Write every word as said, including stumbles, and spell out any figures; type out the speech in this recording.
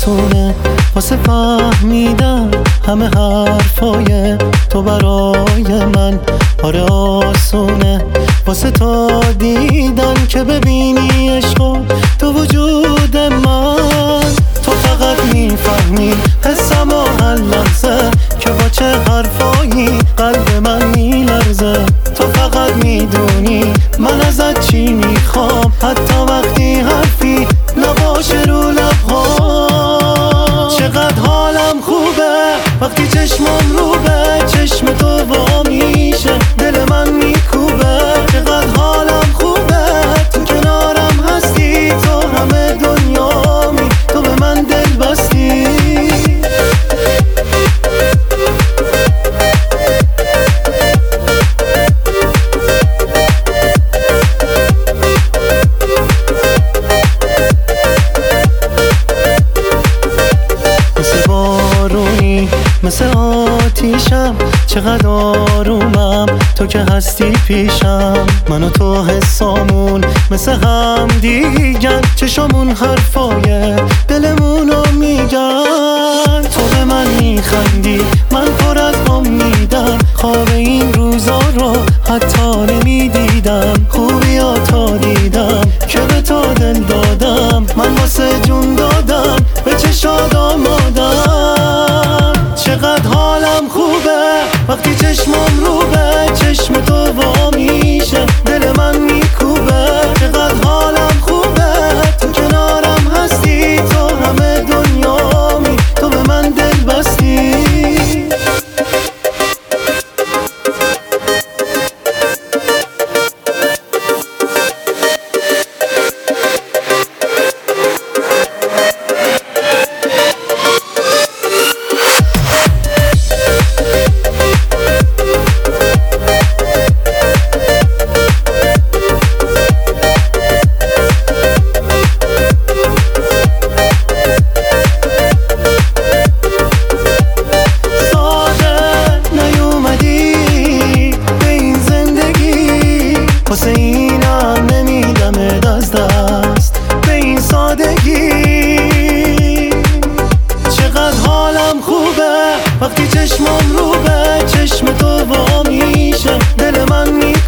آسونه واسه فهمیدن همه حرفای تو برای من. آره آسونه واسه تا دیدن که ببینی عشقو تو وجود من. تو فقط میفهمی حسم و هر لحظه که با چه حرفایی قلب من میلرزه. تو فقط میدونی من ازت چی میخوام، حتی وقتی حرفی نباشه رو لب‌هام. چقدر حالم خوبه وقتی چشمم رو به چشم تو وا میشه، دل من میکوبه. چقدر حالم خوبه تو کنارم هستی، تو همه دنیامی، تو به من دل بستی. مثل آتیشم چقدر آرومم تو که هستی پیشم. من و تو حسامون مثل هم دیگن، چشامون حرفای دلمونو میگن. تو به من میخندی من پر از امیدم، خواب این روزا رو حتی نمیدیدم. خوبیا تا دیدم که به تو دل دادم، من واسه جون دادم به چشاد آمادم. چقدر حالم خوبه وقتی چشمم رو به چشم تو وا میشه، دل من میکوبه. چقدر حالم خوبه تو کنارم هستی، تو همه دنیامی، تو به من دل بستی. واسه اینم نمیدمت از دست به این سادگی. چقدر حالم خوبه وقتی چشمم رو به چشم تو وا میشه، دل من می